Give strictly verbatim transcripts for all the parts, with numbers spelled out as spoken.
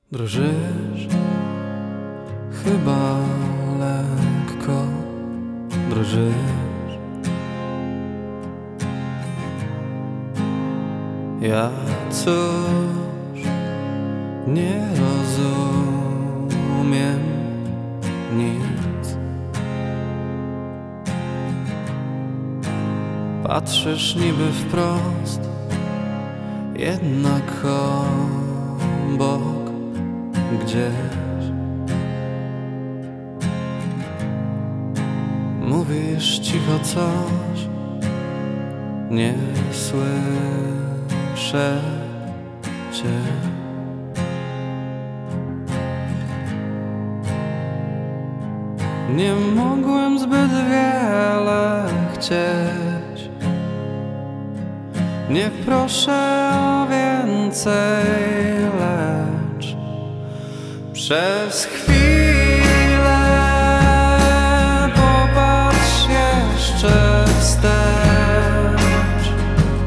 Drżysz, chyba lekko drżysz. Ja cóż nie rozumiem nic. Patrzysz niby wprost, jednak obok gdzieś. Mówisz cicho coś, nie słyszę cię. Nie mogłem zbyt wiele chcieć. Nie proszę o więcej, lecz przez chwilę popatrz jeszcze wstecz.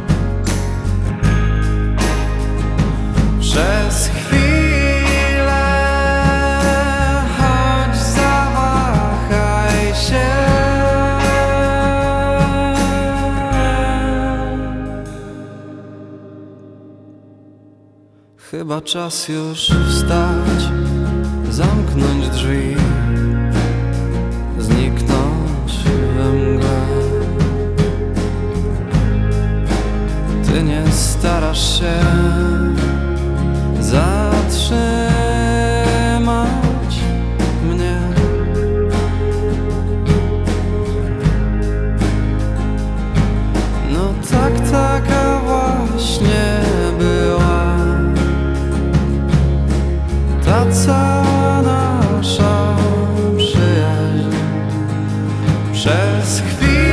Przez chwilę choć zawahaj się. Chyba czas już wstać, zamknąć drzwi, zniknąć we mgle. Ty nie starasz się zatrzymać mnie. No tak, taka właśnie była ta cała nasza przyjaźń. Przez chwilę